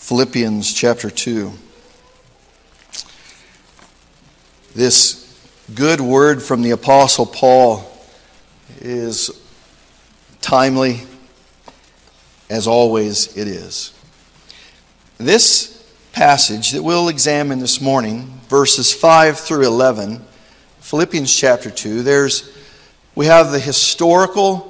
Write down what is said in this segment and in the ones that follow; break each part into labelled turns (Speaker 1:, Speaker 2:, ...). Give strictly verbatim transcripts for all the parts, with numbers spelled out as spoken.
Speaker 1: Philippians chapter two. This good word from the Apostle Paul is timely, as always it is. This passage that we'll examine this morning, verses five through eleven, Philippians chapter two, there's we have the historical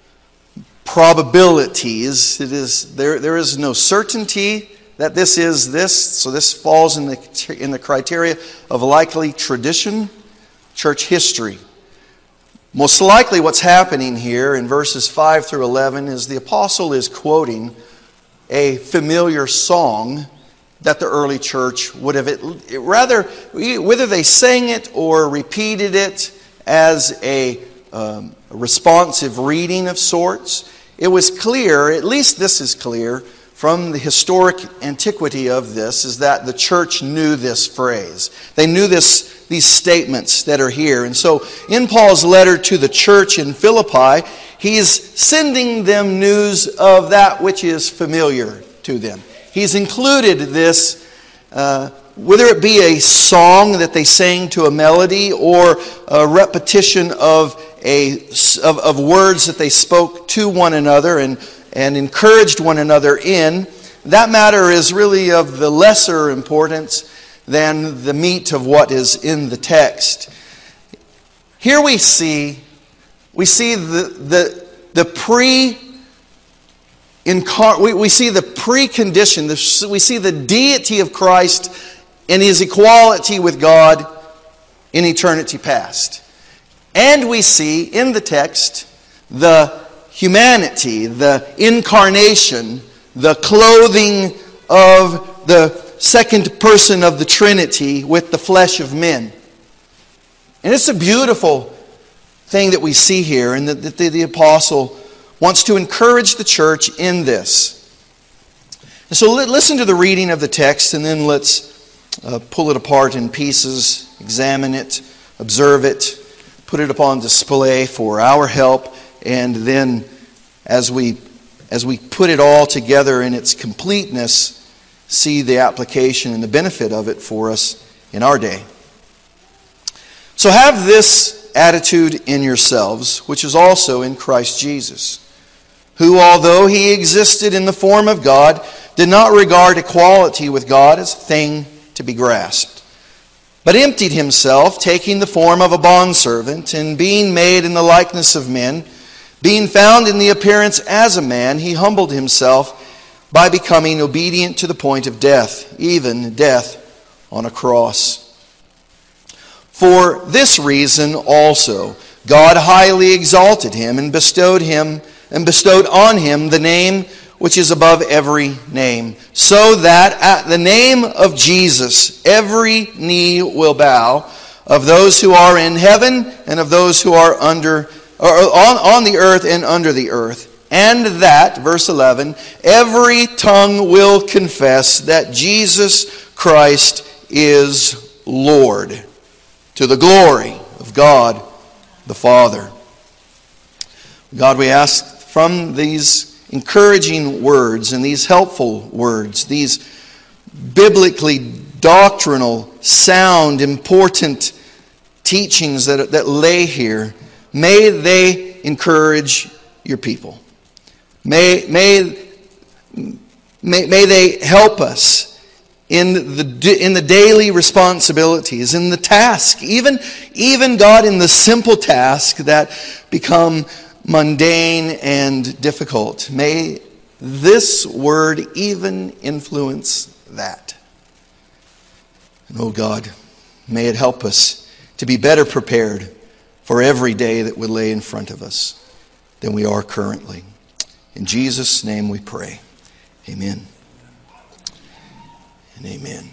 Speaker 1: probabilities. It is there there is no certainty that this is this, so this falls in the in the criteria of likely tradition, church history. Most likely what's happening here in verses five through eleven is the apostle is quoting a familiar song that the early church would have, it, rather, whether they sang it or repeated it as a um, responsive reading of sorts, it was clear, at least this is clear, from the historic antiquity of this, is that the church knew this phrase. They knew this, these statements that are here. And so in Paul's letter to the church in Philippi, he's sending them news of that which is familiar to them. He's included this, uh, whether it be a song that they sang to a melody or a repetition of a of, of words that they spoke to one another and and encouraged one another in. That matter is really of the lesser importance than the meat of what is in the text. Here we see we see the the the pre incar- we, we see the precondition, the, we see the deity of Christ and His equality with God in eternity past. And we see in the text the humanity, the incarnation, the clothing of the second person of the Trinity with the flesh of men. And it's a beautiful thing that we see here, and that the, the apostle wants to encourage the church in this. And so listen to the reading of the text, and then let's uh, pull it apart in pieces, examine it, observe it, put it upon display for our help, and then as we as we put it all together in its completeness, see the application and the benefit of it for us in our day. So have this attitude in yourselves, which is also in Christ Jesus, who, although He existed in the form of God, did not regard equality with God as a thing to be grasped, but emptied Himself, taking the form of a bondservant, and being made in the likeness of men, being found in the appearance as a man, He humbled Himself by becoming obedient to the point of death, even death on a cross. For this reason also God highly exalted Him and bestowed Him and bestowed on Him the name which is above every name, so that at the name of Jesus every knee will bow, of those who are in heaven and of those who are under or on, on the earth and under the earth, and that, verse eleven, every tongue will confess that Jesus Christ is Lord, to the glory of God the Father. God, we ask from these encouraging words and these helpful words, these biblically doctrinal, sound, important teachings that, that lay here, may they encourage your people. May, may, may, may they help us in the in the daily responsibilities, in the task, even, even God, in the simple task that become mundane and difficult. May this word even influence that. And oh God, may it help us to be better prepared for every day that would lay in front of us than we are currently. In Jesus' name we pray. Amen. And amen.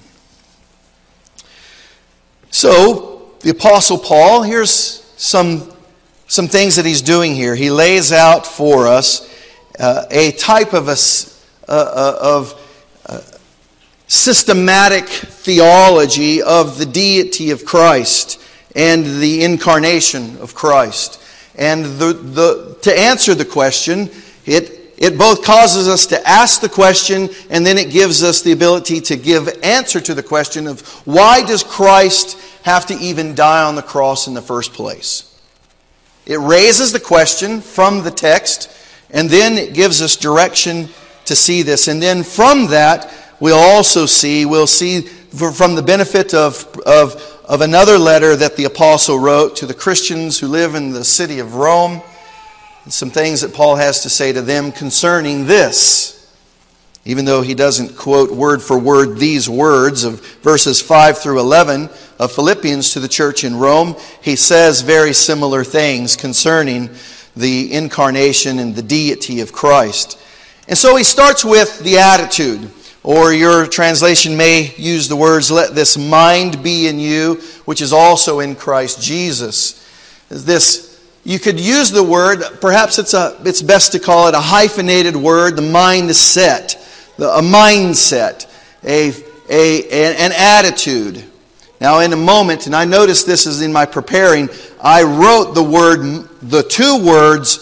Speaker 1: So, the Apostle Paul, here's some, some things that he's doing here. He lays out for us uh, a type of, a, uh, of uh, systematic theology of the deity of Christ and the incarnation of Christ. And the, the, to answer the question, it It both causes us to ask the question, and then it gives us the ability to give answer to the question of why does Christ have to even die on the cross in the first place? It raises the question from the text, and then it gives us direction to see this. And then from that, we'll also see, we'll see from the benefit of, of, of another letter that the apostle wrote to the Christians who live in the city of Rome, some things that Paul has to say to them concerning this. Even though he doesn't quote word for word these words of verses five through eleven of Philippians to the church in Rome, he says very similar things concerning the incarnation and the deity of Christ. And so he starts with the attitude, or your translation may use the words, let this mind be in you, which is also in Christ Jesus. This You could use the word, perhaps it's a it's best to call it a hyphenated word, the mindset, the, a mindset, a, a an attitude. Now in a moment, and I noticed this is in my preparing, I wrote the word, the two words,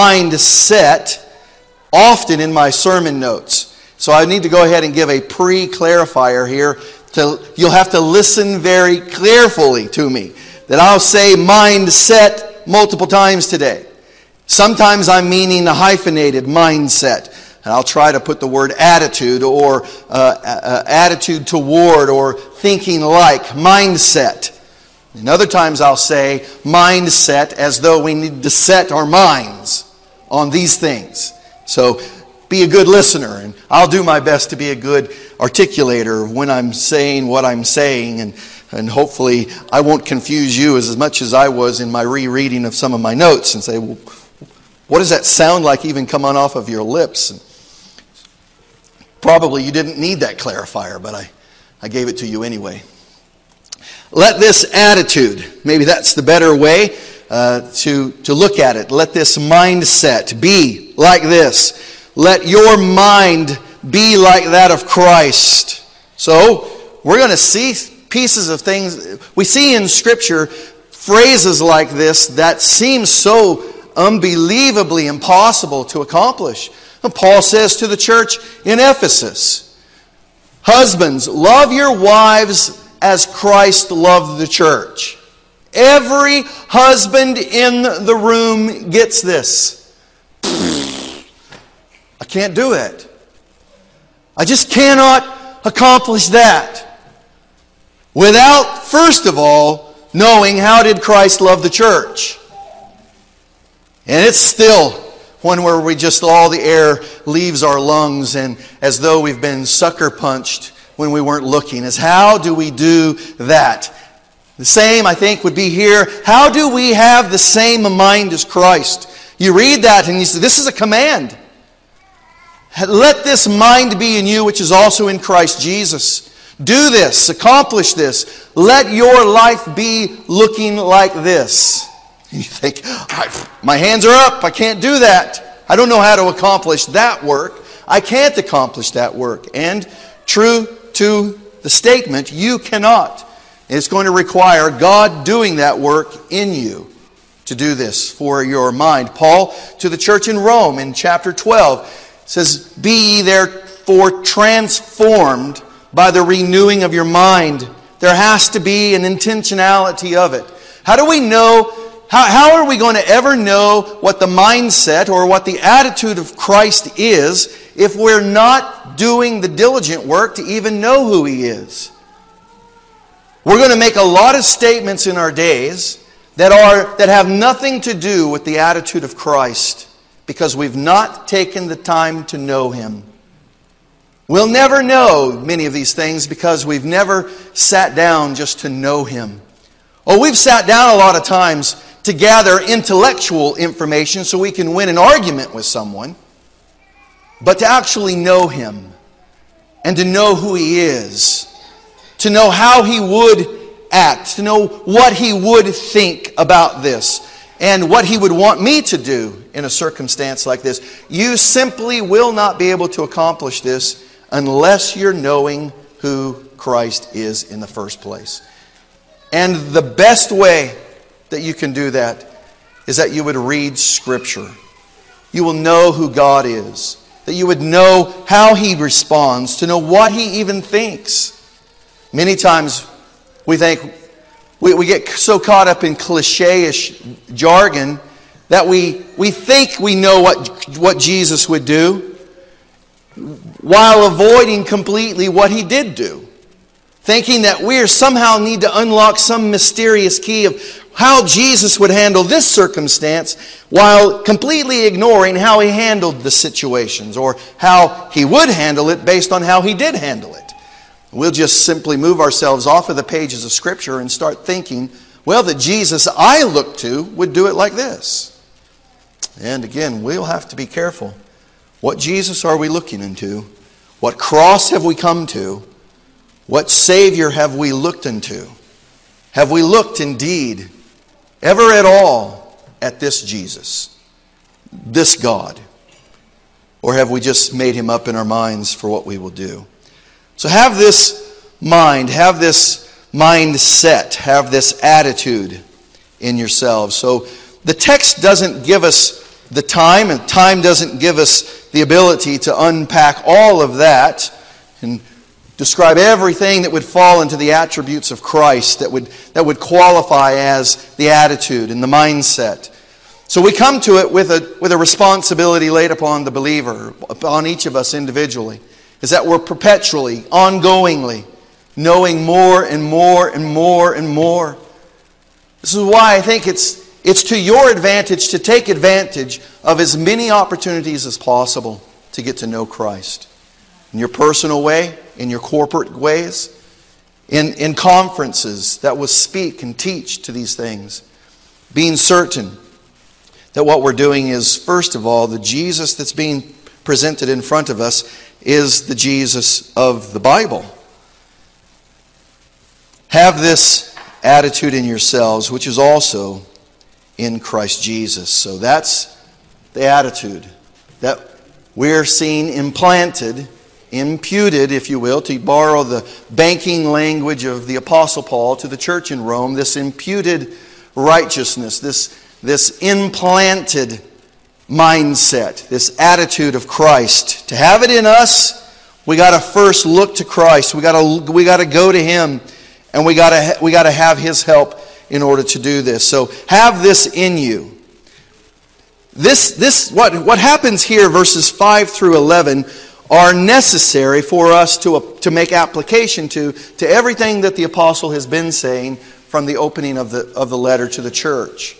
Speaker 1: mindset, often in my sermon notes. So I need to go ahead and give a pre-clarifier here. To, you'll have to listen very carefully to me. That I'll say mindset multiple times today. Sometimes I'm meaning a hyphenated mindset. And I'll try to put the word attitude or uh, uh, attitude toward or thinking like, mindset. And other times I'll say mindset as though we need to set our minds on these things. So be a good listener, and I'll do my best to be a good articulator when I'm saying what I'm saying, and And hopefully I won't confuse you as much as I was in my rereading of some of my notes and say, well, what does that sound like even coming off of your lips? And probably you didn't need that clarifier, but I, I gave it to you anyway. Let this attitude, maybe that's the better way uh, to, to look at it. Let this mindset be like this. Let your mind be like that of Christ. So we're going to see pieces of things. We see in Scripture phrases like this that seem so unbelievably impossible to accomplish. And Paul says to the church in Ephesus, husbands, love your wives as Christ loved the church. Every husband in the room gets this. I can't do it. I just cannot accomplish that without, first of all, knowing how did Christ love the church. And it's still one where we just, all the air leaves our lungs, and as though we've been sucker punched when we weren't looking, is how do we do that? The same, I think, would be here. How do we have the same mind as Christ? You read that and you say, this is a command. Let this mind be in you, which is also in Christ Jesus. Do this, accomplish this. Let your life be looking like this. You think, my hands are up, I can't do that. I don't know how to accomplish that work. I can't accomplish that work. And true to the statement, you cannot. It's going to require God doing that work in you to do this for your mind. Paul to the church in Rome in chapter twelve says, be ye therefore transformed by the renewing of your mind. There has to be an intentionality of it. How do we know, how, how are we going to ever know what the mindset or what the attitude of Christ is if we're not doing the diligent work to even know who He is? We're going to make a lot of statements in our days that are that have nothing to do with the attitude of Christ because we've not taken the time to know Him. We'll never know many of these things because we've never sat down just to know Him. Oh, we've sat down a lot of times to gather intellectual information so we can win an argument with someone. But to actually know Him and to know who He is, to know how He would act, to know what He would think about this, and what He would want me to do in a circumstance like this. You simply will not be able to accomplish this unless you're knowing who Christ is in the first place. And the best way that you can do that is that you would read Scripture. you will know who God is. That you would know how He responds, to know what He even thinks. Many times we think, we, we get so caught up in cliche-ish jargon that we, we think we know what, what Jesus would do while avoiding completely what He did do. Thinking that we somehow need to unlock some mysterious key of how Jesus would handle this circumstance while completely ignoring how He handled the situations or how He would handle it based on how He did handle it. We'll just simply move ourselves off of the pages of Scripture and start thinking, well, the Jesus I look to would do it like this. And again, we'll have to be careful. What Jesus are we looking into? What cross have we come to? What Savior have we looked into? Have we looked indeed, ever at all, at this Jesus, this God? Or have we just made Him up in our minds for what we will do? So have this mind, have this mindset, have this attitude in yourselves. So the text doesn't give us the time, and time doesn't give us the ability to unpack all of that and describe everything that would fall into the attributes of Christ that would, that would qualify as the attitude and the mindset. So we come to it with a, with a responsibility laid upon the believer, upon each of us individually, is that we're perpetually, ongoingly, knowing more and more and more and more. This is why I think it's, it's to your advantage to take advantage of as many opportunities as possible to get to know Christ. In your personal way, in your corporate ways, in, in conferences that will speak and teach to these things. Being certain that what we're doing is, first of all, the Jesus that's being presented in front of us is the Jesus of the Bible. Have this attitude in yourselves, which is also in Christ Jesus. So that's the attitude that we're seeing implanted, imputed, if you will, to borrow the banking language of the Apostle Paul to the church in Rome, this imputed righteousness, this, this implanted mindset, this attitude of Christ. To have it in us, we got to first look to Christ. We got to we got to go to Him, and we got to we got to have His help in order to do this. So have this in you. This this what what happens here, verses five through eleven, are necessary for us to, to make application to, to everything that the apostle has been saying from the opening of the, of the letter to the church.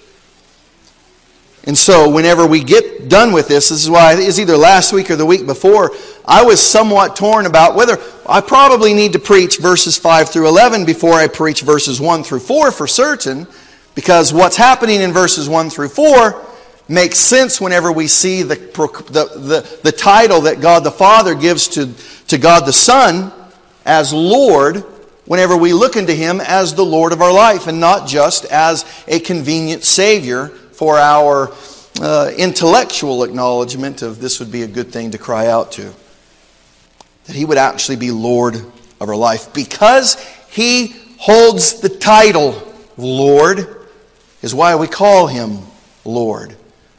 Speaker 1: And so whenever we get done with this, this is why it was either last week or the week before, I was somewhat torn about whether I probably need to preach verses five through eleven before I preach verses one through four for certain, because what's happening in verses one through four makes sense whenever we see the, the, the, the title that God the Father gives to, to God the Son as Lord, whenever we look into Him as the Lord of our life and not just as a convenient Savior for our uh, intellectual acknowledgement of this would be a good thing to cry out to. That He would actually be Lord of our life. Because He holds the title Lord is why we call Him Lord.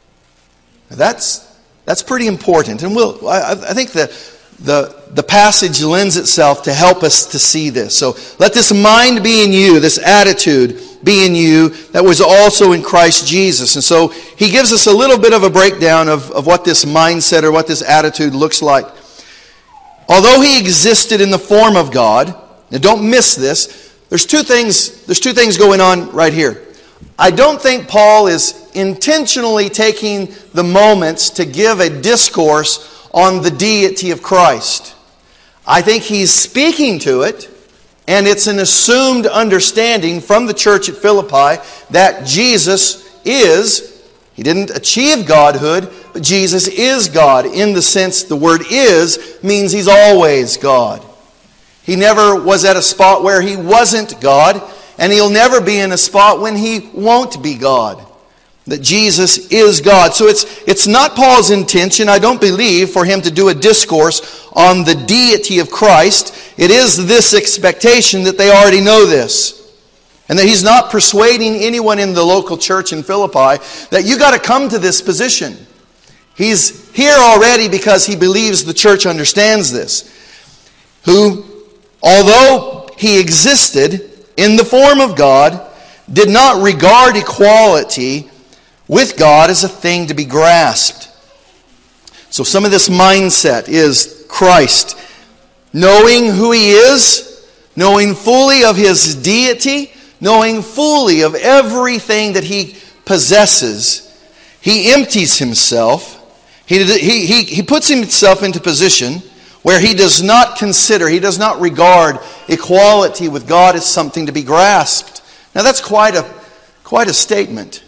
Speaker 1: That's that's pretty important, and we'll. I, I think the the the passage lends itself to help us to see this. So let this mind be in you, this attitude be in you that was also in Christ Jesus. And so he gives us a little bit of a breakdown of, of what this mindset or what this attitude looks like. Although He existed in the form of God, now don't miss this. There's two things. There's two things going on right here. I don't think Paul is intentionally taking the moments to give a discourse on the deity of Christ. I think he's speaking to it, and it's an assumed understanding from the church at Philippi that Jesus is, He didn't achieve Godhood, but Jesus is God in the sense the word is means He's always God. He never was at a spot where He wasn't God, and He'll never be in a spot when He won't be God. That Jesus is God. So it's it's not Paul's intention, I don't believe, for him to do a discourse on the deity of Christ. It is this expectation that they already know this. And that he's not persuading anyone in the local church in Philippi that you got to come to this position. He's here already because he believes the church understands this. Who, although he existed in the form of God, did not regard equality with God as a thing to be grasped. So some of this mindset is Christ, knowing who he is, knowing fully of his deity, knowing fully of everything that he possesses, he empties himself. He, he, he, he puts himself into position where he does not consider, he does not regard equality with God as something to be grasped. Now that's quite a, quite a statement.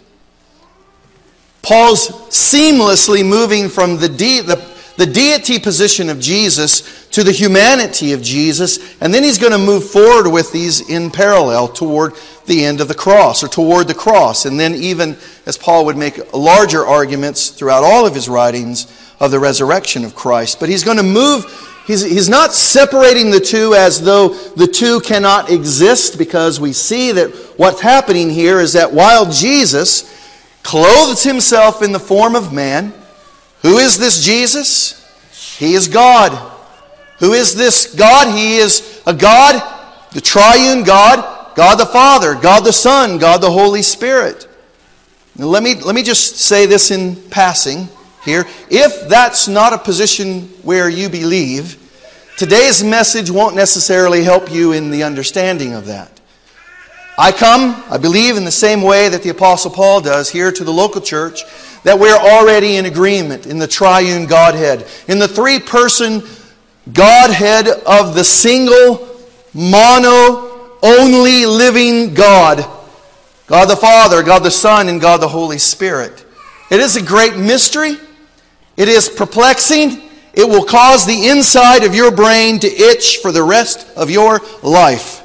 Speaker 1: Paul's seamlessly moving from the, de- the, the deity position of Jesus to the humanity of Jesus, and then he's going to move forward with these in parallel toward the end of the cross, or toward the cross, and then even, as Paul would make larger arguments throughout all of his writings, of the resurrection of Christ. But he's going to move, he's, he's not separating the two as though the two cannot exist, because we see that what's happening here is that while Jesus clothes himself in the form of man, who is this Jesus? He is God. Who is this God? He is a God, the triune God, God the Father, God the Son, God the Holy Spirit. Now let me, let me just say this in passing here. If that's not a position where you believe, today's message won't necessarily help you in the understanding of that. I come, I believe, in the same way that the Apostle Paul does here to the local church, that we're already in agreement in the triune Godhead, in the three-person Godhead of the single, mono, only living God. God the Father, God the Son, and God the Holy Spirit. It is a great mystery. It is perplexing. It will cause the inside of your brain to itch for the rest of your life.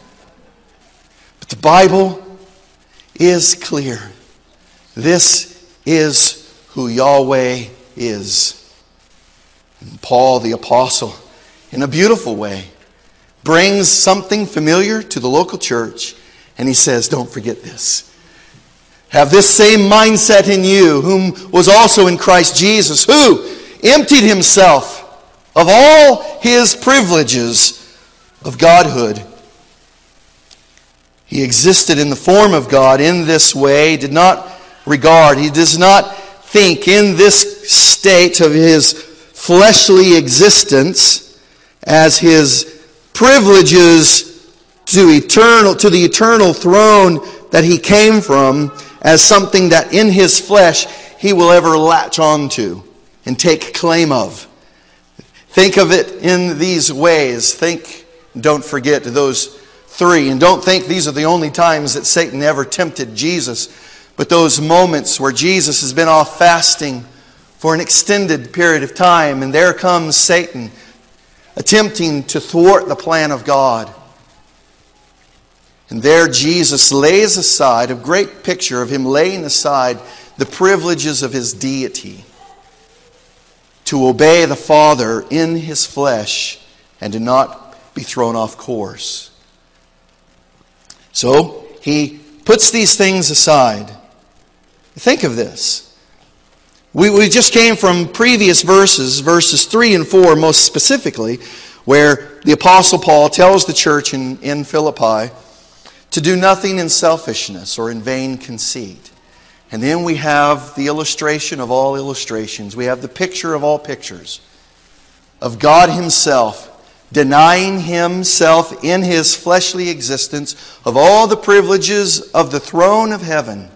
Speaker 1: But the Bible is clear. This is who Yahweh is. And Paul the Apostle, in a beautiful way, brings something familiar to the local church, and he says, don't forget this. Have this same mindset in you, whom was also in Christ Jesus, who emptied himself of all his privileges of godhood. He existed in the form of God in this way, did not regard, he does not think in this state of his fleshly existence as his privileges to eternal to the eternal throne that he came from as something that in his flesh he will ever latch on to and take claim of. Think of it in these ways. Think, don't forget those three. And don't think these are the only times that Satan ever tempted Jesus. But those moments where Jesus has been off fasting for an extended period of time, and there comes Satan attempting to thwart the plan of God. And there Jesus lays aside, a great picture of him laying aside the privileges of his deity to obey the Father in his flesh and to not be thrown off course. So he puts these things aside. Think of this. We, we just came from previous verses, verses three and four most specifically, where the Apostle Paul tells the church in, in Philippi to do nothing in selfishness or in vain conceit. And then we have the illustration of all illustrations. We have the picture of all pictures of God himself denying himself in his fleshly existence of all the privileges of the throne of heaven,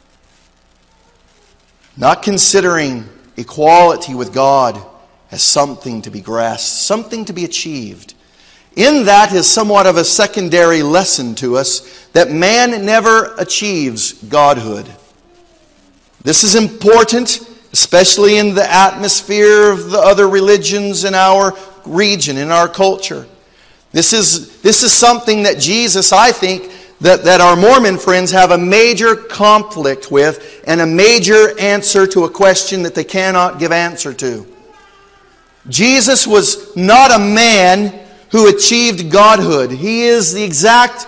Speaker 1: not considering equality with God as something to be grasped, something to be achieved. In that is somewhat of a secondary lesson to us that man never achieves godhood. This is important, especially in the atmosphere of the other religions in our region, in our culture. This is, this is something that Jesus, I think, that, that our Mormon friends have a major conflict with and a major answer to a question that they cannot give answer to. Jesus was not a man who achieved godhood. He is the exact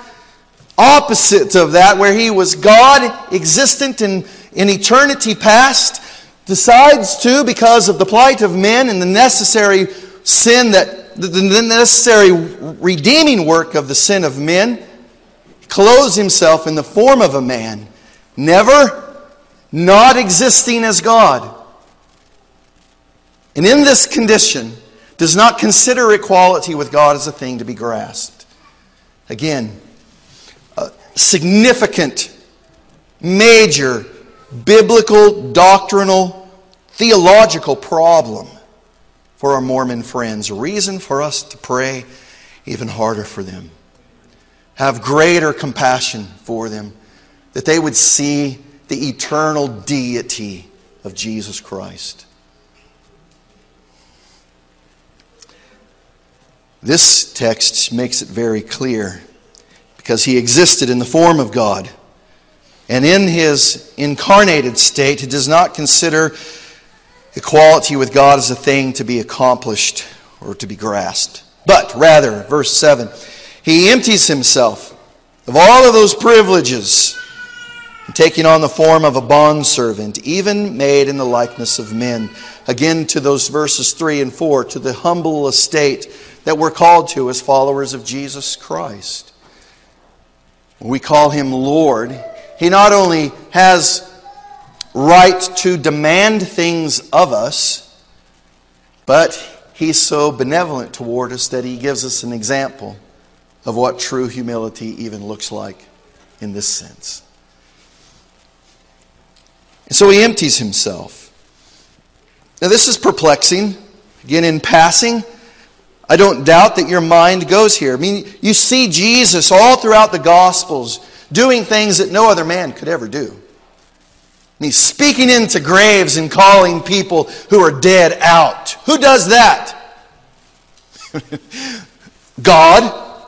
Speaker 1: opposite of that, where he was God, existent in, in eternity past, decides to, because of the plight of men and the necessary sin that, the necessary redeeming work of the sin of men, clothes himself in the form of a man, never not existing as God. And in this condition, does not consider equality with God as a thing to be grasped. Again, a significant, major, biblical, doctrinal, theological problem for our Mormon friends. A reason for us to pray even harder for them. Have greater compassion for them. That they would see the eternal deity of Jesus Christ. This text makes it very clear, because he existed in the form of God. And in his incarnated state, he does not consider equality with God as a thing to be accomplished or to be grasped. But rather, verse seven, he empties himself of all of those privileges, taking on the form of a bondservant, even made in the likeness of men. Again, to those verses three and four, to the humble estate that we're called to as followers of Jesus Christ. We call him Lord. He not only has right to demand things of us, but he's so benevolent toward us that he gives us an example of what true humility even looks like in this sense. And so he empties himself. Now this is perplexing. Again, in passing, I don't doubt that your mind goes here. I mean, you see Jesus all throughout the Gospels doing things that no other man could ever do. And he's speaking into graves and calling people who are dead out. Who does that? God.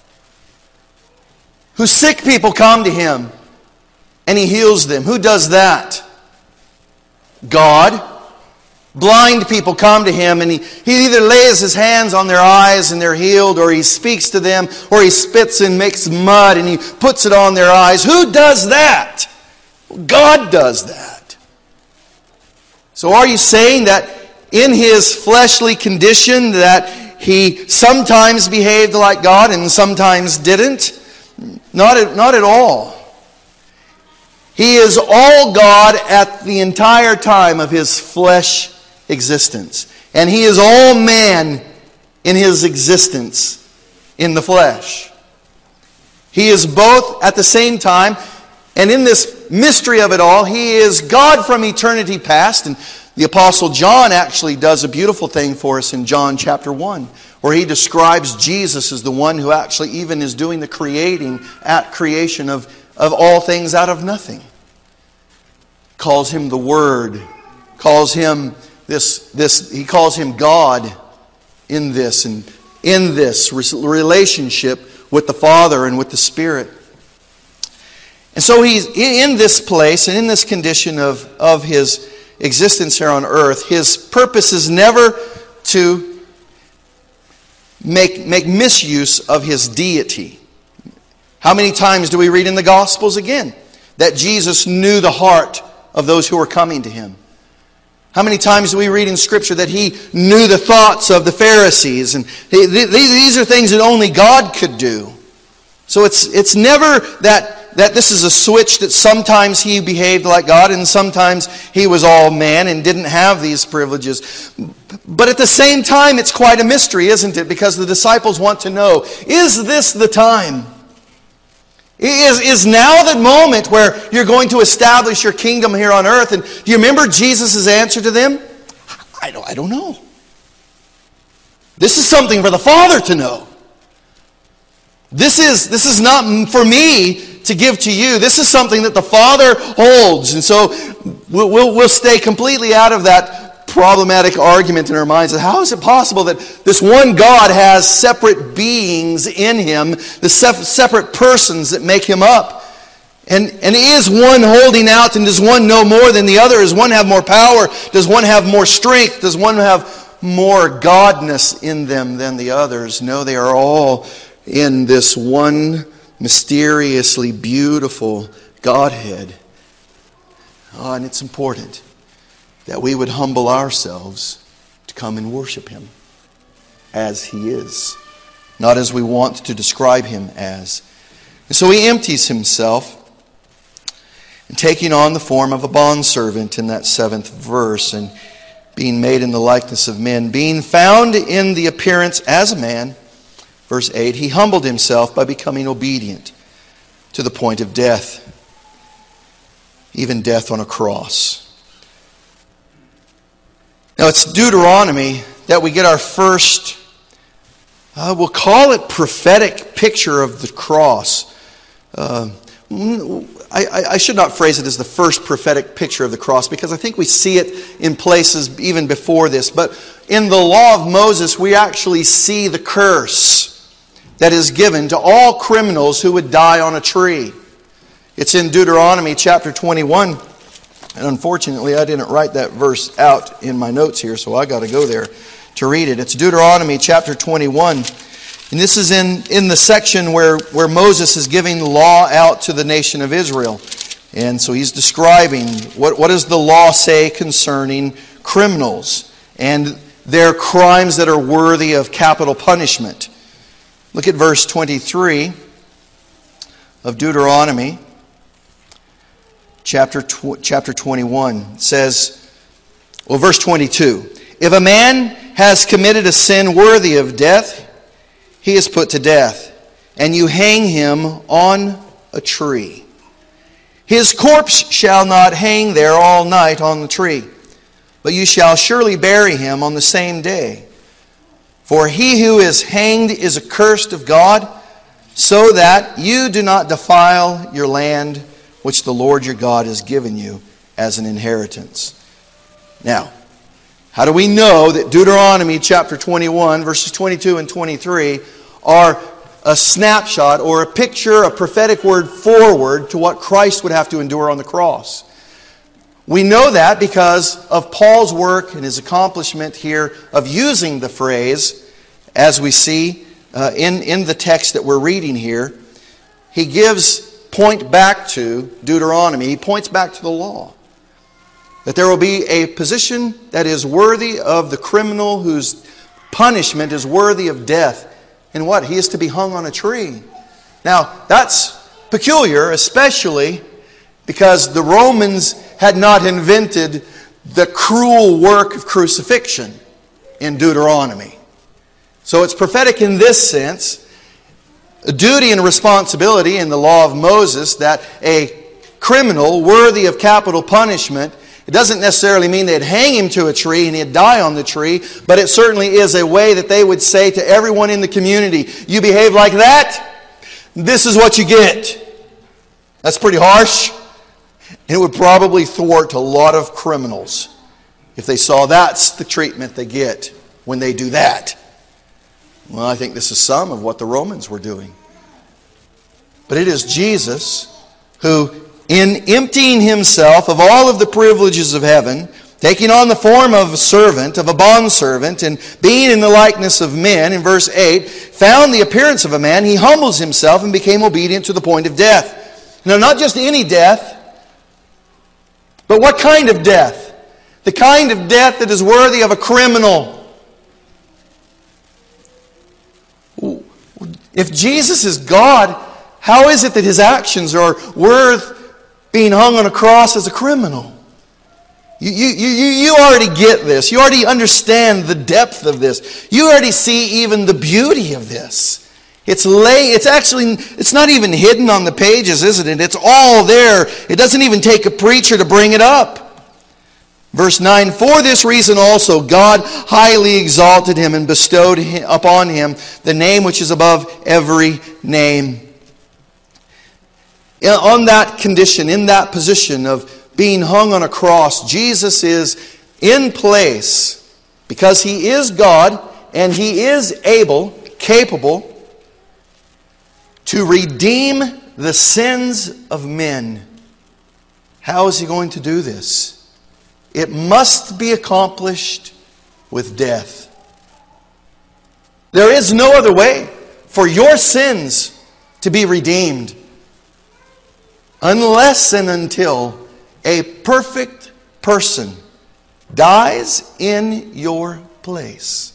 Speaker 1: Whose sick people come to him and he heals them. Who does that? God. Blind people come to him and he, he either lays his hands on their eyes and they're healed, or he speaks to them, or he spits and makes mud and he puts it on their eyes. Who does that? God does that. So are you saying that in his fleshly condition that he sometimes behaved like God and sometimes didn't? Not at, not at all. He is all God at the entire time of his flesh existence. And he is all man in his existence in the flesh. He is both at the same time, and in this mystery of it all, he is God from eternity past. And the Apostle John actually does a beautiful thing for us in John chapter one, where he describes Jesus as the one who actually even is doing the creating at creation of, of all things out of nothing. Calls him the Word, calls him This, this, he calls him God in this, and in this relationship with the Father and with the Spirit. And so he's in this place and in this condition of, of his existence here on earth. His purpose is never to make, make misuse of his deity. How many times do we read in the Gospels again that Jesus knew the heart of those who were coming to him? How many times do we read in Scripture that he knew the thoughts of the Pharisees? And he, these are things that only God could do. So it's it's never that, that this is a switch that sometimes he behaved like God and sometimes he was all man and didn't have these privileges. But at the same time, it's quite a mystery, isn't it? Because the disciples want to know, is this the time? Is, is now the moment where you're going to establish your kingdom here on earth? And do you remember Jesus' answer to them? I don't, I don't know. This is something for the Father to know. This is, this is not for me to give to you. This is something that the Father holds. And so we'll, we'll, we'll stay completely out of that problematic argument in our minds. How is it possible that this one God has separate beings in him, the separate persons that make him up? And, and is one holding out, and does one know more than the other? Does one have more power? Does one have more strength? Does one have more godness in them than the others? No, they are all in this one mysteriously beautiful Godhead. Oh, and it's important. that we would humble ourselves to come and worship Him as He is, not as we want to describe Him as. And so He empties Himself, and taking on the form of a bondservant in that seventh verse, and being made in the likeness of men, being found in the appearance as a man, verse eight, He humbled Himself by becoming obedient to the point of death, even death on a cross. Now it's Deuteronomy that we get our first, uh, we'll call it prophetic picture of the cross. Uh, I, I should not phrase it as the first prophetic picture of the cross, because I think we see it in places even before this. But in the law of Moses, we actually see the curse that is given to all criminals who would die on a tree. It's in Deuteronomy chapter twenty-one. And unfortunately, I didn't write that verse out in my notes here, so I got to go there to read it. It's Deuteronomy chapter twenty-one. And this is in, in the section where, where Moses is giving the law out to the nation of Israel. And so he's describing what, what does the law say concerning criminals and their crimes that are worthy of capital punishment. Look at verse twenty-three of Deuteronomy. Chapter tw- chapter twenty-one. It says, well, verse twenty-two. If a man has committed a sin worthy of death, he is put to death, and you hang him on a tree. His corpse shall not hang there all night on the tree, but you shall surely bury him on the same day. For he who is hanged is accursed of God, so that you do not defile your land which the Lord your God has given you as an inheritance. Now, how do we know that Deuteronomy chapter twenty-one, verses twenty-two and twenty-three are a snapshot or a picture, a prophetic word forward to what Christ would have to endure on the cross? We know that because of Paul's work and his accomplishment here of using the phrase, as we see uh, in, in the text that we're reading here. He gives point back to Deuteronomy. He points back to the law. That there will be a position that is worthy of the criminal whose punishment is worthy of death. And what? He is to be hung on a tree. Now, that's peculiar, especially because the Romans had not invented the cruel work of crucifixion in Deuteronomy. So it's prophetic in this sense. A duty and responsibility in the law of Moses that a criminal worthy of capital punishment, it doesn't necessarily mean they'd hang him to a tree and he'd die on the tree, but it certainly is a way that they would say to everyone in the community, you behave like that, this is what you get. That's pretty harsh. It would probably thwart a lot of criminals if they saw that's the treatment they get when they do that. Well, I think this is some of what the Romans were doing. But it is Jesus who, in emptying himself of all of the privileges of heaven, taking on the form of a servant, of a bondservant, and being in the likeness of men, in verse eight, found the appearance of a man, he humbles himself and became obedient to the point of death. Now, not just any death, but what kind of death? The kind of death that is worthy of a criminal. If Jesus is God, how is it that his actions are worth being hung on a cross as a criminal? You, you, you, you already get this. You already understand the depth of this. You already see even the beauty of this. It's lay, it's actually, it's not even hidden on the pages, isn't it? It's all there. It doesn't even take a preacher to bring it up. Verse nine, for this reason also God highly exalted him and bestowed upon him the name which is above every name. On that condition, in that position of being hung on a cross, Jesus is in place because he is God and he is able, capable to redeem the sins of men. How is he going to do this? It must be accomplished with death. There is no other way for your sins to be redeemed unless and until a perfect person dies in your place.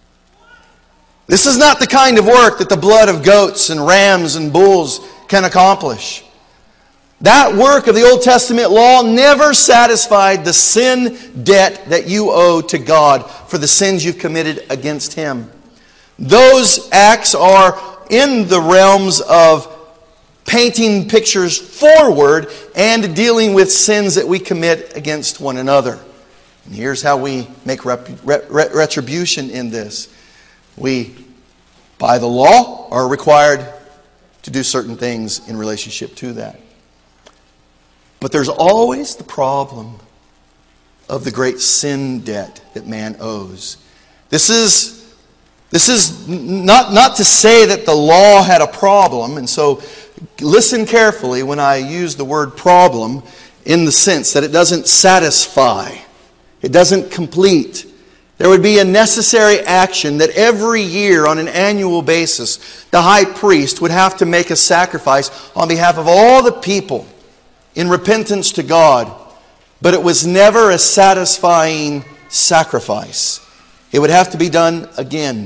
Speaker 1: This is not the kind of work that the blood of goats and rams and bulls can accomplish. That work of the Old Testament law never satisfied the sin debt that you owe to God for the sins you've committed against Him. Those acts are in the realms of painting pictures forward and dealing with sins that we commit against one another. And here's how we make rep- ret- retribution in this. We, by the law, are required to do certain things in relationship to that. But there's always the problem of the great sin debt that man owes. This is, this is not, not to say that the law had a problem, and so listen carefully when I use the word problem in the sense that it doesn't satisfy. It doesn't complete. There would be a necessary action that every year on an annual basis, the high priest would have to make a sacrifice on behalf of all the people in repentance to God. But it was never a satisfying sacrifice. It would have to be done again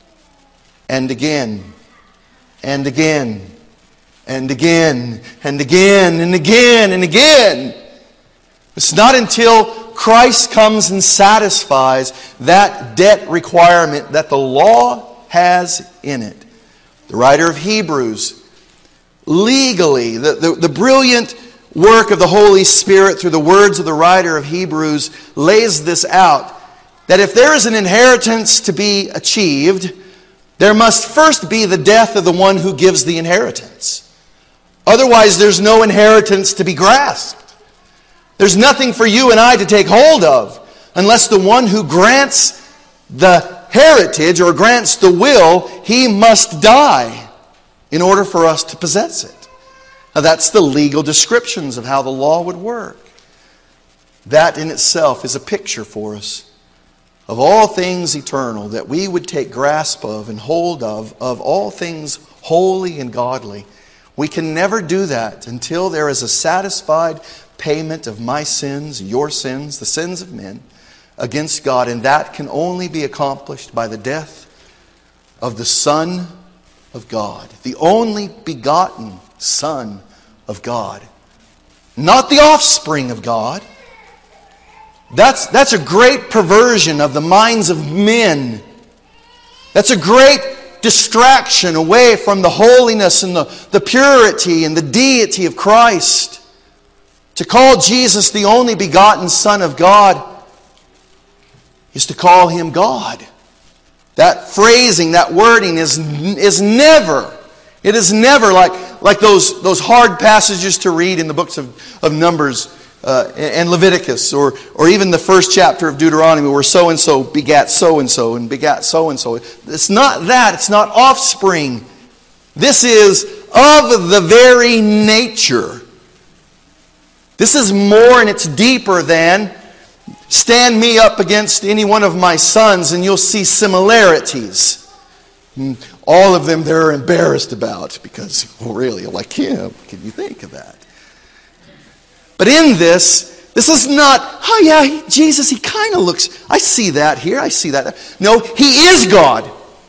Speaker 1: and again and again and again and again and again and again. It's not until Christ comes and satisfies that debt requirement that the law has in it. The writer of Hebrews, legally, the, the, the brilliant work of the Holy Spirit through the words of the writer of Hebrews lays this out, that if there is an inheritance to be achieved, there must first be the death of the one who gives the inheritance. Otherwise, there's no inheritance to be grasped. There's nothing for you and I to take hold of unless the one who grants the heritage or grants the will, he must die in order for us to possess it. Now that's the legal descriptions of how the law would work. That in itself is a picture for us of all things eternal that we would take grasp of and hold of, of all things holy and godly. We can never do that until there is a satisfied payment of my sins, your sins, the sins of men against God. And that can only be accomplished by the death of the Son of God, the only begotten Son of God. Not the offspring of God. That's, that's a great perversion of the minds of men. That's a great distraction away from the holiness and the, the purity and the deity of Christ. To call Jesus the only begotten Son of God is to call Him God. That phrasing, that wording is, is never, it is never like, like those, those hard passages to read in the books of, of Numbers uh, and Leviticus, or, or even the first chapter of Deuteronomy where so-and-so begat so-and-so and begat so-and-so. It's not that. It's not offspring. This is of the very nature. This is more and it's deeper than stand me up against any one of my sons and you'll see similarities. All of them they're embarrassed about because, well, really, like him, can you think of that? But in this, this is not, oh yeah, he, Jesus, he kind of looks, I see that here, I see that. No, He is God.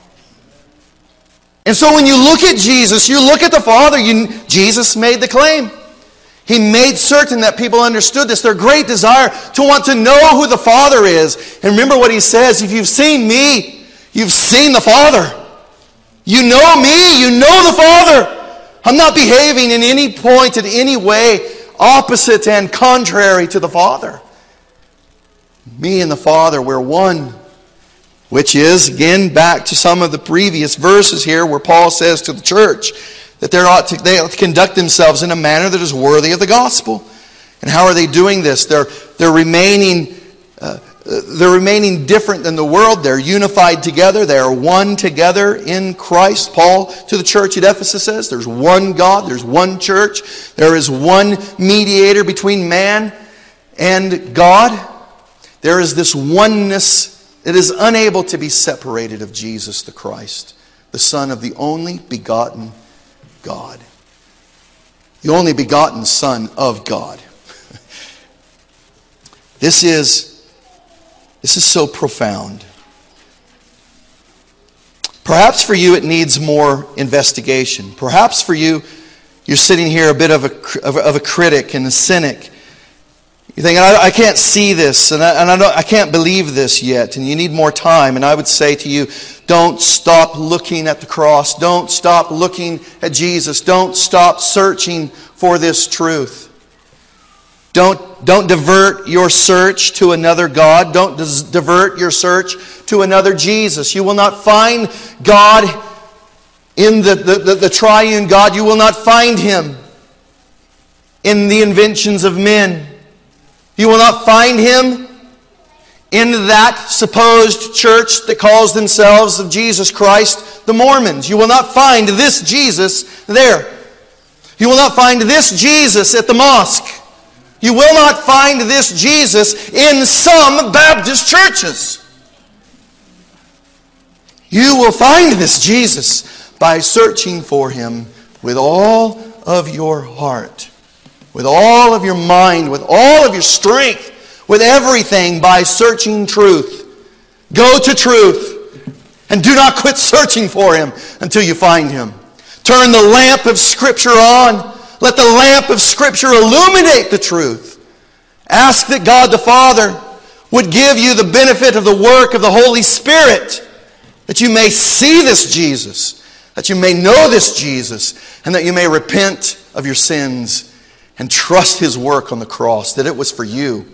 Speaker 1: And so when you look at Jesus, you look at the Father, you, Jesus made the claim. He made certain that people understood this. Their great desire to want to know who the Father is. And remember what He says, if you've seen me, you've seen the Father. You know me, you know the Father. I'm not behaving in any point, in any way, opposite and contrary to the Father. Me and the Father, we're one. Which is, again, back to some of the previous verses here where Paul says to the church that they ought to, they ought to conduct themselves in a manner that is worthy of the gospel. And how are they doing this? They're, they're remaining... Uh, They're remaining different than the world. They're unified together. They are one together in Christ. Paul to the church at Ephesus says there's one God, there's one church, there is one mediator between man and God. There is this oneness that is unable to be separated of Jesus the Christ, the Son of the only begotten God. The only begotten Son of God. This is This is so profound. Perhaps for you it needs more investigation. Perhaps for you, you're sitting here a bit of a, of a, of a critic and a cynic. You're thinking, I, I can't see this, and, I, and I, don't, I can't believe this yet, and you need more time. And I would say to you, don't stop looking at the cross. Don't stop looking at Jesus. Don't stop searching for this truth. Don't, don't divert your search to another God. Don't dis- divert your search to another Jesus. You will not find God in the, the, the, the triune God. You will not find Him in the inventions of men. You will not find Him in that supposed church that calls themselves of Jesus Christ, the Mormons. You will not find this Jesus there. You will not find this Jesus at the mosque. You will not find this Jesus in some Baptist churches. You will find this Jesus by searching for Him with all of your heart, with all of your mind, with all of your strength, with everything, by searching truth. Go to truth and do not quit searching for Him until you find Him. Turn the lamp of Scripture on. Let the lamp of Scripture illuminate the truth. Ask that God the Father would give you the benefit of the work of the Holy Spirit, that you may see this Jesus, that you may know this Jesus, and that you may repent of your sins and trust His work on the cross, that it was for you.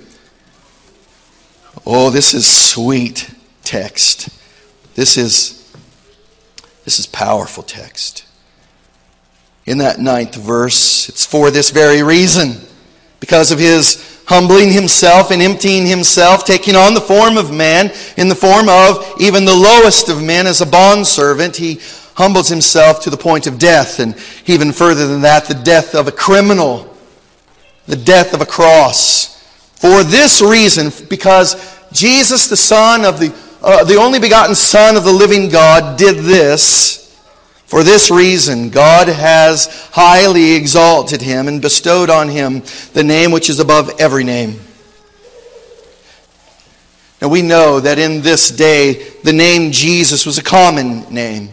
Speaker 1: Oh, this is sweet text. This is, this is powerful text. In that ninth verse, it's for this very reason, because of His humbling Himself and emptying Himself, taking on the form of man, in the form of even the lowest of men as a bondservant, He humbles Himself to the point of death, and even further than that, the death of a criminal, the death of a cross. For this reason, because Jesus, the Son of the, uh, the only begotten Son of the living God, did this. For this reason, God has highly exalted Him and bestowed on Him the name which is above every name. Now we know that in this day, the name Jesus was a common name.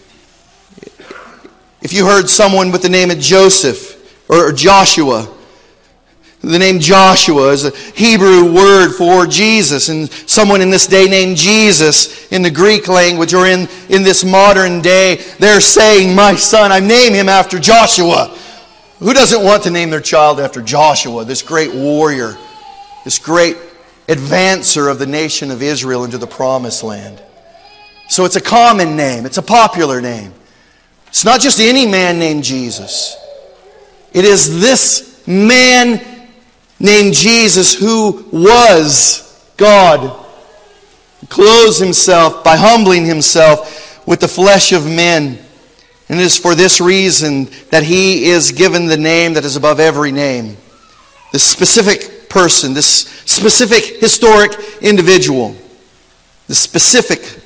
Speaker 1: If you heard someone with the name of Joseph or Joshua, the name Joshua is a Hebrew word for Jesus, and someone in this day named Jesus in the Greek language, or in, in this modern day, they're saying, my son, I name him after Joshua. Who doesn't want to name their child after Joshua, this great warrior, this great advancer of the nation of Israel into the promised land? So it's a common name. It's a popular name. It's not just any man named Jesus. It is this man named Jesus, who was God, clothes Himself by humbling Himself with the flesh of men. And it is for this reason that He is given the name that is above every name. This specific person, this specific historic individual, the specific,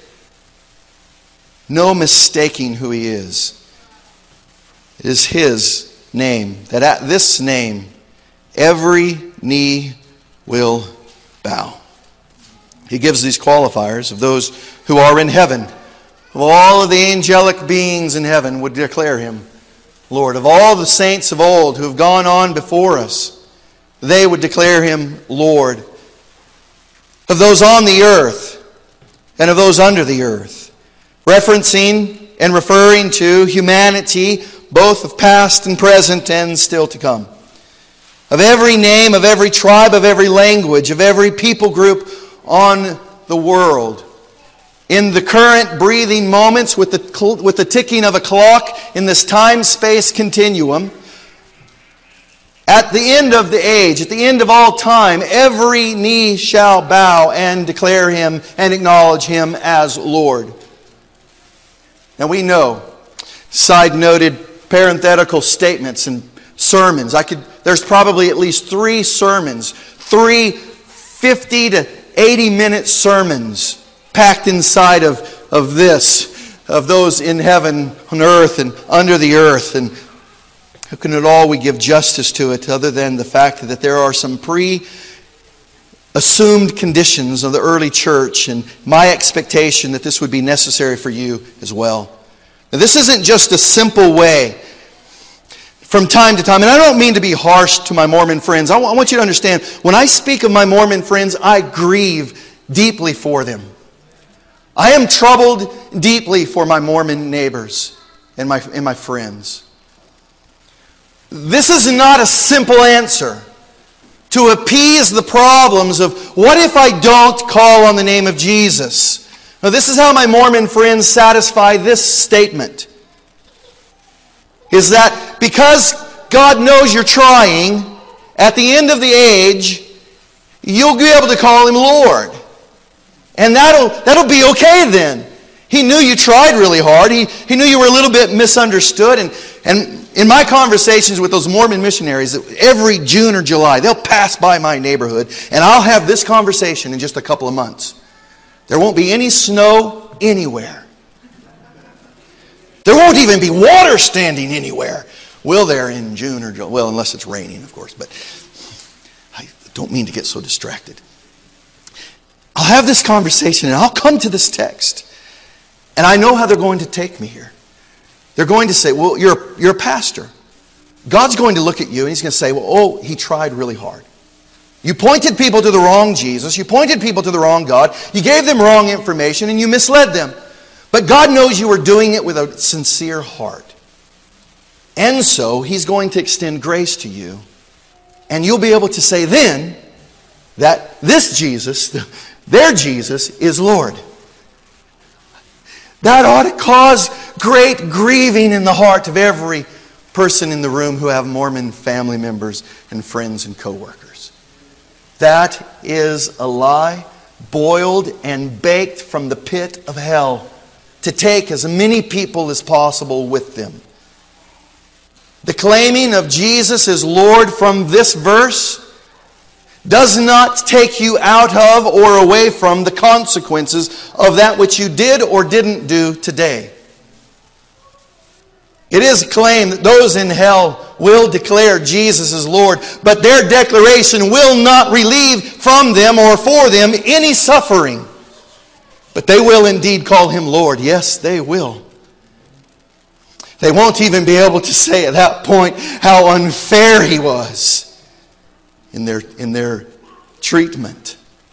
Speaker 1: no mistaking who He is. It is His name, that at this name every knee will bow. He gives these qualifiers of those who are in heaven. Of all of the angelic beings in heaven would declare Him Lord. Of all the saints of old who have gone on before us, they would declare Him Lord. Of those on the earth and of those under the earth, referencing and referring to humanity, both of past and present and still to come. Of every name, of every tribe, of every language, of every people group on the world. In the current breathing moments, with the, with the ticking of a clock in this time-space continuum, at the end of the age, at the end of all time, every knee shall bow and declare Him and acknowledge Him as Lord. Now we know, side-noted parenthetical statements and sermons. I could. There's probably at least three sermons, three fifty to eighty minute sermons packed inside of, of this, of those in heaven, on earth, and under the earth. And how can at all we give justice to it other than the fact that there are some pre assumed conditions of the early church and my expectation that this would be necessary for you as well. Now, this isn't just a simple way from time to time, and I don't mean to be harsh to my Mormon friends. I want you to understand, when I speak of my Mormon friends, I grieve deeply for them. I am troubled deeply for my Mormon neighbors and my, and my friends. This is not a simple answer to appease the problems of, what if I don't call on the name of Jesus? Now, this is how my Mormon friends satisfy this statement. Is that because God knows you're trying, at the end of the age, you'll be able to call Him Lord. And that'll, that'll be okay then. He knew you tried really hard. He, he knew you were a little bit misunderstood. And, and in my conversations with those Mormon missionaries, every June or July, they'll pass by my neighborhood, and I'll have this conversation in just a couple of months. There won't be any snow anywhere. There won't even be water standing anywhere. Will there in June or July? Well, unless it's raining, of course. But I don't mean to get so distracted. I'll have this conversation and I'll come to this text. And I know how they're going to take me here. They're going to say, well, you're, you're a pastor. God's going to look at you and He's going to say, well, oh, he tried really hard. You pointed people to the wrong Jesus. You pointed people to the wrong God. You gave them wrong information and you misled them. But God knows you were doing it with a sincere heart. And so He's going to extend grace to you. And you'll be able to say then that this Jesus, their Jesus, is Lord. That ought to cause great grieving in the heart of every person in the room who have Mormon family members and friends and co-workers. That is a lie boiled and baked from the pit of hell to take as many people as possible with them. The claiming of Jesus as Lord from this verse does not take you out of or away from the consequences of that which you did or didn't do today. It is claimed that those in hell will declare Jesus as Lord, but their declaration will not relieve from them or for them any suffering. But they will indeed call Him Lord. Yes, they will. They won't even be able to say at that point how unfair He was in their, in their treatment.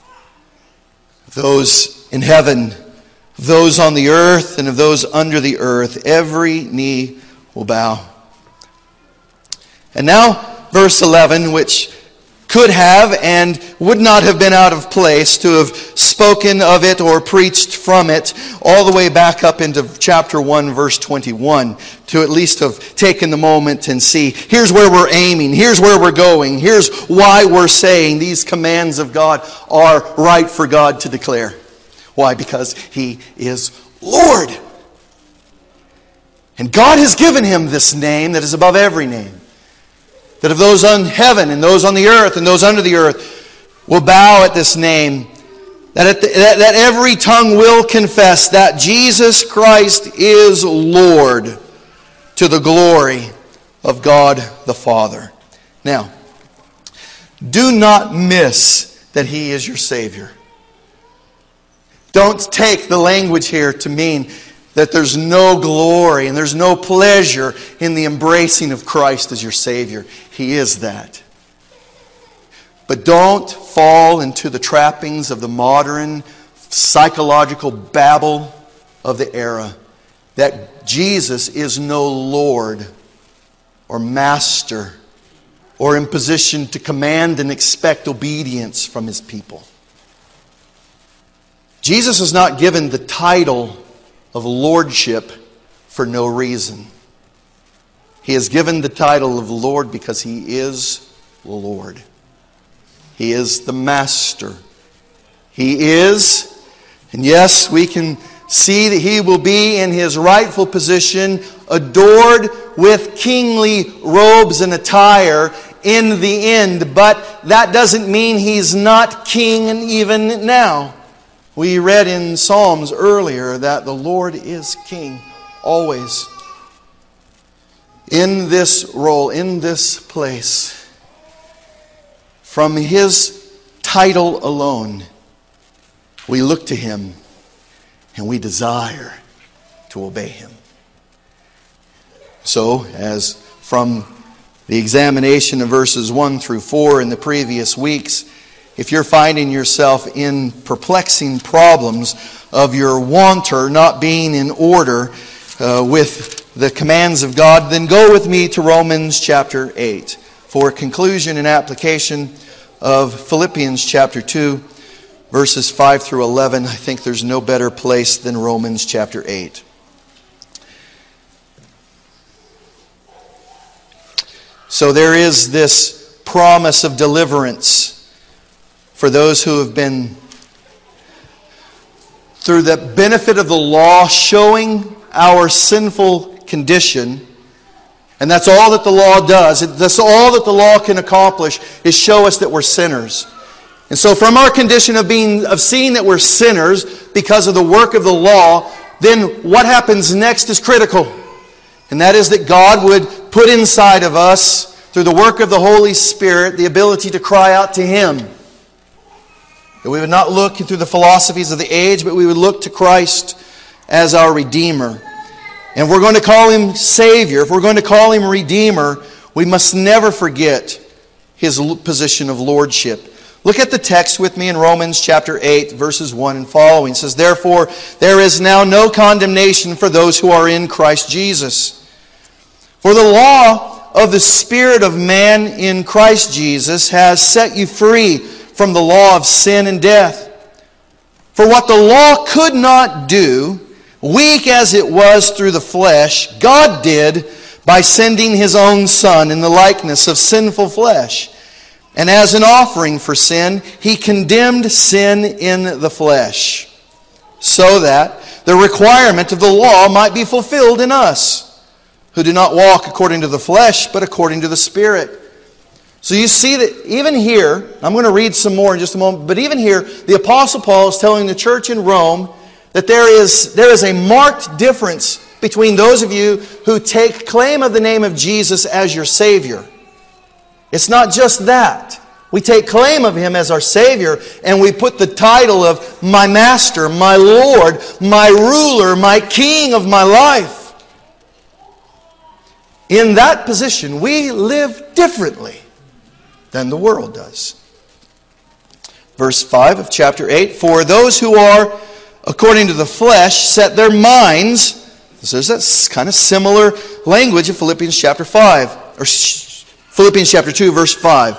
Speaker 1: Those in heaven, those on the earth, and of those under the earth, every knee will bow. And now, verse eleven, which could have and would not have been out of place to have spoken of it or preached from it all the way back up into chapter one, verse twenty-one, to at least have taken the moment and see, here's where we're aiming, here's where we're going, here's why we're saying these commands of God are right for God to declare. Why? Because He is Lord. And God has given Him this name that is above every name. That of those on heaven and those on the earth and those under the earth will bow at this name. That, at the, that, that every tongue will confess that Jesus Christ is Lord, to the glory of God the Father. Now, do not miss that He is your Savior. Don't take the language here to mean that there's no glory and there's no pleasure in the embracing of Christ as your Savior. He is that. But don't fall into the trappings of the modern psychological babble of the era that Jesus is no Lord or Master or in position to command and expect obedience from His people. Jesus is not given the title of lordship for no reason. He is given the title of Lord because He is Lord. He is the Master. He is, and yes, we can see that He will be in His rightful position, adored with kingly robes and attire in the end. But that doesn't mean He's not king even now. We read in Psalms earlier that the Lord is King always. In this role, in this place, from His title alone, we look to Him and we desire to obey Him. So, as from the examination of verses one through four in the previous weeks, if you're finding yourself in perplexing problems of your wanter not being in order uh, with the commands of God, then go with me to Romans chapter eight for conclusion and application of Philippians chapter two, verses five through eleven. I think there's no better place than Romans chapter eight. So there is this promise of deliverance for those who have been, through the benefit of the law, showing our sinful condition. And that's all that the law does. That's all that the law can accomplish, is show us that we're sinners. And so from our condition of being, of seeing that we're sinners because of the work of the law, then what happens next is critical. And that is that God would put inside of us, through the work of the Holy Spirit, the ability to cry out to Him. That we would not look through the philosophies of the age, but we would look to Christ as our Redeemer. And if we're going to call Him Savior, if we're going to call Him Redeemer, we must never forget His position of Lordship. Look at the text with me in Romans chapter eight, verses one and following. It says, "Therefore, there is now no condemnation for those who are in Christ Jesus. For the law of the Spirit of man in Christ Jesus has set you free from the law of sin and death. For what the law could not do, weak as it was through the flesh, God did by sending His own Son in the likeness of sinful flesh. And as an offering for sin, He condemned sin in the flesh, so that the requirement of the law might be fulfilled in us, who do not walk according to the flesh, but according to the Spirit." So you see that even here, I'm going to read some more in just a moment, but even here, the Apostle Paul is telling the church in Rome that there is, there is a marked difference between those of you who take claim of the name of Jesus as your Savior. It's not just that. We take claim of Him as our Savior, and we put the title of my Master, my Lord, my Ruler, my King of my life. In that position, we live differently than the world does. Verse five of chapter eight, "For those who are according to the flesh set their minds," so there's that kind of similar language in Philippians chapter five, or Philippians chapter two, verse five.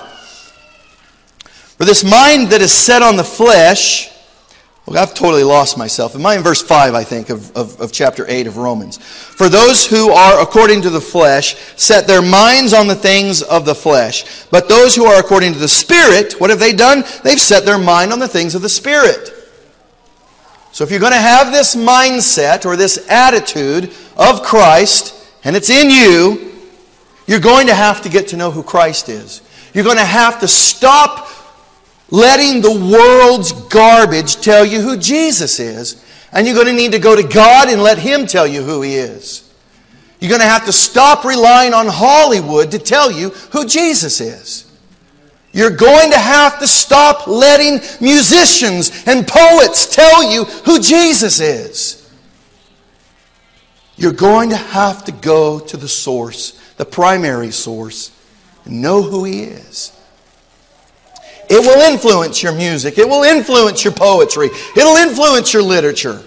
Speaker 1: "For this mind that is set on the flesh," well, I've totally lost myself. Am I in verse five, I think, of, of, of chapter eight of Romans? "For those who are according to the flesh set their minds on the things of the flesh. But those who are according to the Spirit," what have they done? They've set their mind on the things of the Spirit. So if you're going to have this mindset or this attitude of Christ, and it's in you, you're going to have to get to know who Christ is. You're going to have to stop letting the world's garbage tell you who Jesus is. And you're going to need to go to God and let Him tell you who He is. You're going to have to stop relying on Hollywood to tell you who Jesus is. You're going to have to stop letting musicians and poets tell you who Jesus is. You're going to have to go to the source, the primary source, and know who He is. It will influence your music. It will influence your poetry. It'll influence your literature.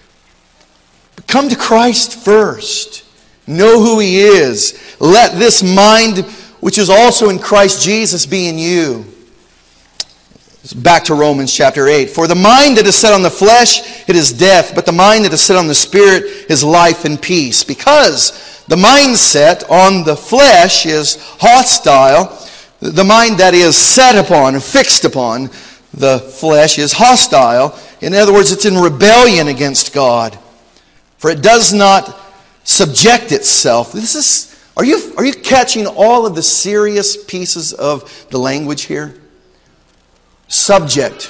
Speaker 1: But come to Christ first. Know who He is. Let this mind, which is also in Christ Jesus, be in you. Back to Romans chapter eight. "For the mind that is set on the flesh, it is death. But the mind that is set on the Spirit is life and peace. Because the mindset on the flesh is hostile. The mind that is set upon, fixed upon the flesh is hostile. In other words, it's in rebellion against God. For it does not subject itself." This is, are you, are you catching all of the serious pieces of the language here? Subject.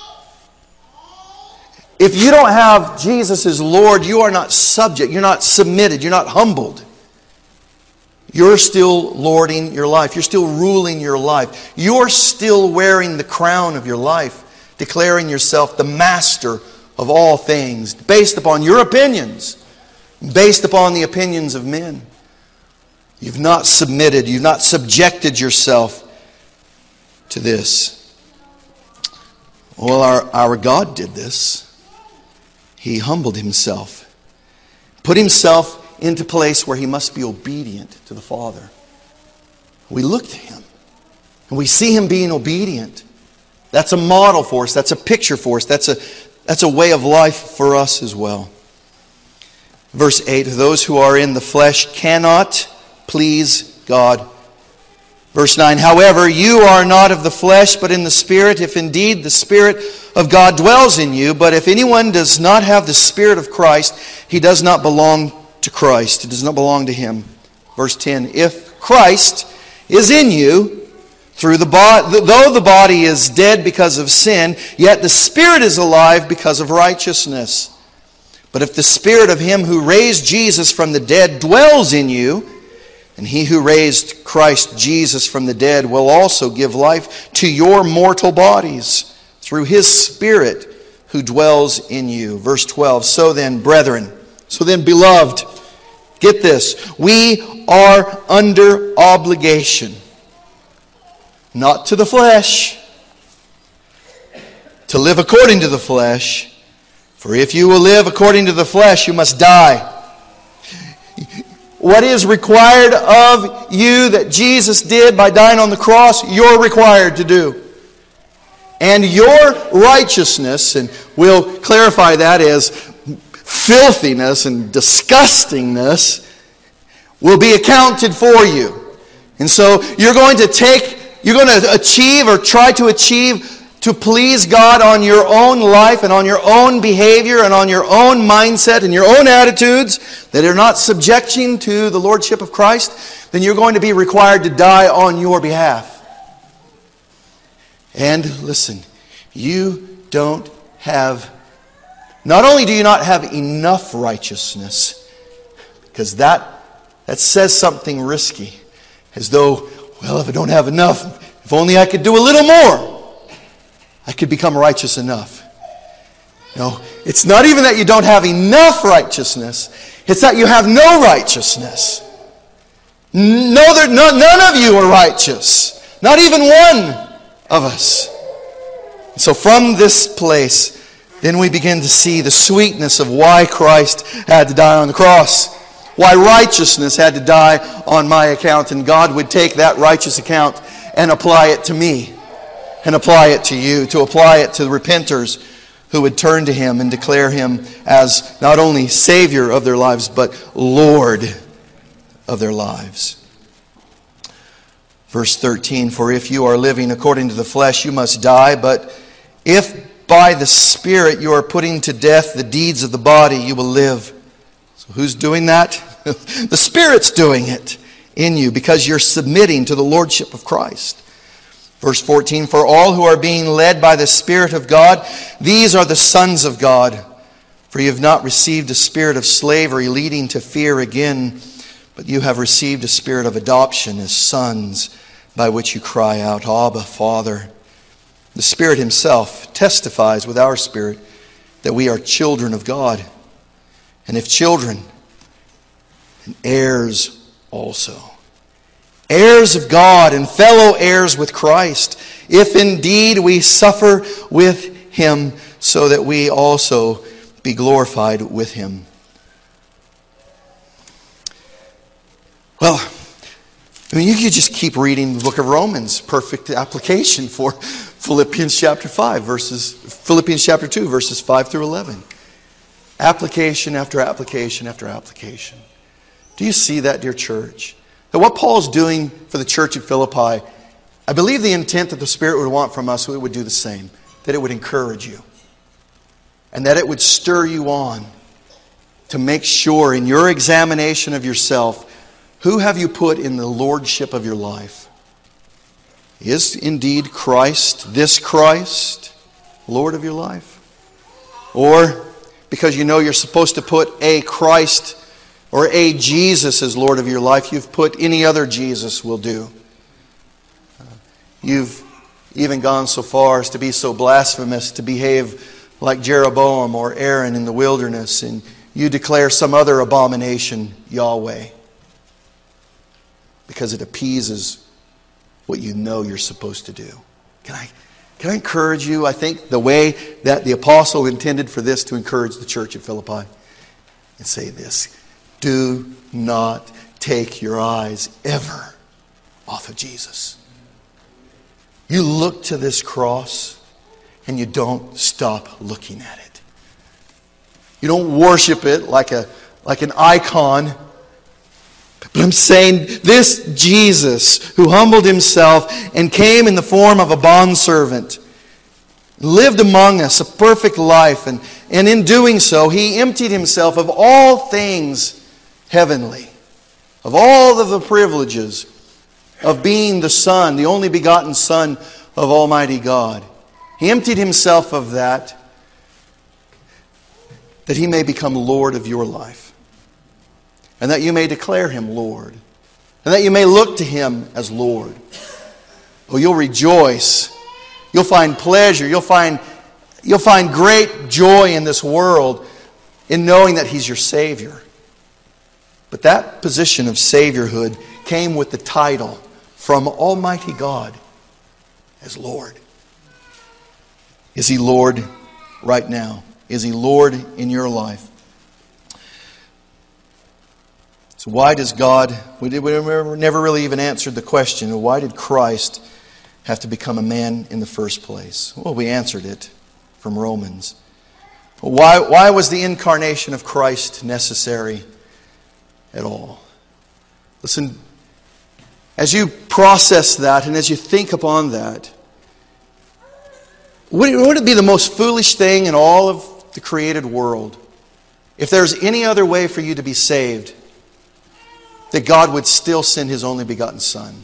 Speaker 1: If you don't have Jesus as Lord, you are not subject. You're not submitted. You're not humbled. You're still lording your life. You're still ruling your life. You're still wearing the crown of your life, declaring yourself the master of all things, based upon your opinions, based upon the opinions of men. You've not submitted, you've not subjected yourself to this. Well, our, our God did this. He humbled Himself, put Himself into a place where He must be obedient to the Father. We look to Him, and we see Him being obedient. That's a model for us. That's a picture for us. That's a, that's a way of life for us as well. Verse eight, those who are in the flesh cannot please God. Verse nine, however, you are not of the flesh, but in the Spirit, if indeed the Spirit of God dwells in you. But if anyone does not have the Spirit of Christ, he does not belong to Christ. It does not belong to Him. Verse ten, if Christ is in you, through the body, though the body is dead because of sin, yet the Spirit is alive because of righteousness. But if the Spirit of Him who raised Jesus from the dead dwells in you, and He who raised Christ Jesus from the dead will also give life to your mortal bodies through His Spirit who dwells in you. Verse twelve, so then, brethren, so then, beloved, get this, we are under obligation, not to the flesh, to live according to the flesh. For if you will live according to the flesh, you must die. What is required of you that Jesus did by dying on the cross, you're required to do. And your righteousness, and we'll clarify that as filthiness and disgustingness, will be accounted for you. And so you're going to take, you're going to achieve or try to achieve to please God on your own life and on your own behavior and on your own mindset and your own attitudes that are not subjecting to the Lordship of Christ, then you're going to be required to die on your behalf. And listen, you don't have, not only do you not have enough righteousness, because that, that says something risky, as though, well, if I don't have enough, if only I could do a little more, I could become righteous enough. No, it's not even that you don't have enough righteousness. It's that you have no righteousness. No, there, no, none of you are righteous. Not even one of us. So from this place, then we begin to see the sweetness of why Christ had to die on the cross. Why righteousness had to die on my account. And God would take that righteous account and apply it to me. And apply it to you, to apply it to the repenters who would turn to Him and declare Him as not only Savior of their lives, but Lord of their lives. Verse thirteen, for if you are living according to the flesh, you must die. But if by the Spirit you are putting to death the deeds of the body, you will live. So who's doing that? The Spirit's doing it in you because you're submitting to the Lordship of Christ. Verse fourteen, for all who are being led by the Spirit of God, these are the sons of God. For you have not received a spirit of slavery leading to fear again, but you have received a spirit of adoption as sons, by which you cry out, Abba, Father. The Spirit Himself testifies with our spirit that we are children of God. And if children, then heirs also. Heirs of God and fellow heirs with Christ, if indeed we suffer with Him, so that we also be glorified with Him. Well, I mean, you could just keep reading the book of Romans. Perfect application for Philippians chapter five, verses Philippians chapter two, verses five through eleven. Application after application after application. Do you see that, dear church? That what Paul's doing for the church at Philippi, I believe the intent that the Spirit would want from us, we would do the same. That it would encourage you. And that it would stir you on to make sure in your examination of yourself, who have you put in the lordship of your life? Is indeed Christ, this Christ, Lord of your life? Or because you know you're supposed to put a Christ or a Jesus as Lord of your life. You've put any other Jesus will do. You've even gone so far as to be so blasphemous, to behave like Jeroboam or Aaron in the wilderness, and you declare some other abomination Yahweh because it appeases what you know you're supposed to do. Can I, can I encourage you? I think the way that the apostle intended for this to encourage the church at Philippi, and say this: do not take your eyes ever off of Jesus. You look to this cross and you don't stop looking at it. You don't worship it like a like an icon. But I'm saying this Jesus who humbled himself and came in the form of a bondservant, lived among us a perfect life, and, and in doing so he emptied himself of all things heavenly, of all of the privileges of being the Son, the only begotten Son of Almighty God. He emptied himself of that, that he may become Lord of your life, and that you may declare him Lord, and that you may look to him as Lord. Oh, you'll rejoice. You'll find pleasure. You'll find, you'll find great joy in this world in knowing that he's your Savior. But that position of Saviorhood came with the title from Almighty God as Lord. Is he Lord right now? Is he Lord in your life? So why does God, we, did, we never really even answered the question, why did Christ have to become a man in the first place? Well, we answered it from Romans. Why, why was the incarnation of Christ necessary at all? Listen, as you process that and as you think upon that, would it, would it be the most foolish thing in all of the created world if there's any other way for you to be saved that God would still send his only begotten Son?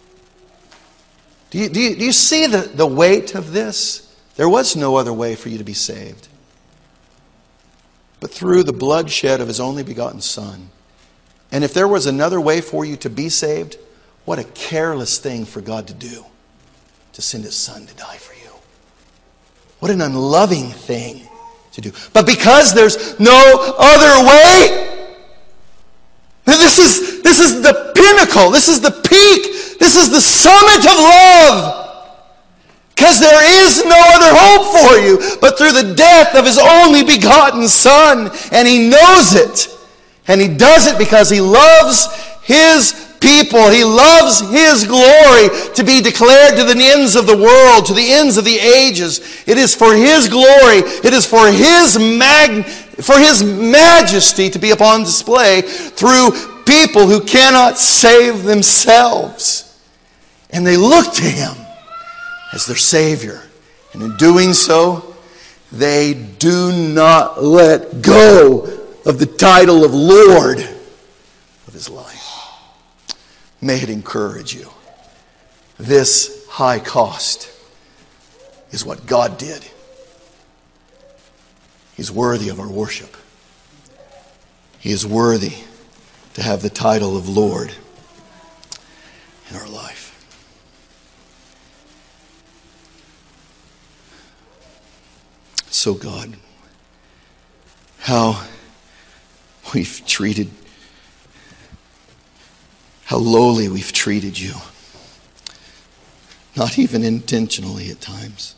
Speaker 1: Do you, do you, do you see the, the weight of this? There was no other way for you to be saved but through the bloodshed of his only begotten Son. And if there was another way for you to be saved, what a careless thing for God to do, to send his Son to die for you. What an unloving thing to do. But because there's no other way, this is, this is the pinnacle, this is the peak, this is the summit of love. Because there is no other hope for you but through the death of his only begotten Son. And he knows it. And he does it because he loves his people. He loves his glory to be declared to the ends of the world, to the ends of the ages. It is for his glory. It is for his mag- for his majesty to be upon display through people who cannot save themselves. And they look to him as their Savior. And in doing so, they do not let go of the title of Lord of his life. May it encourage you. This high cost is what God did. He's worthy of our worship. He is worthy to have the title of Lord in our life. So God, how we've treated, how lowly we've treated you. Not even intentionally at times.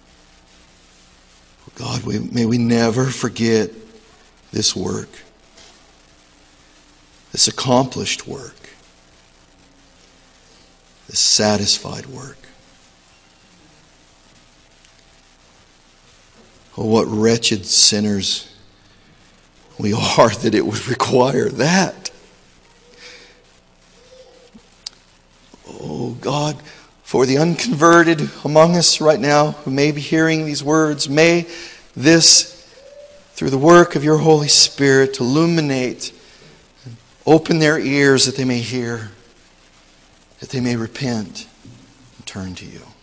Speaker 1: God, we, may we never forget this work. This accomplished work. This satisfied work. Oh, what wretched sinners we are that it would require that. Oh God, for the unconverted among us right now who may be hearing these words, may this, through the work of your Holy Spirit, illuminate and open their ears that they may hear, that they may repent and turn to you.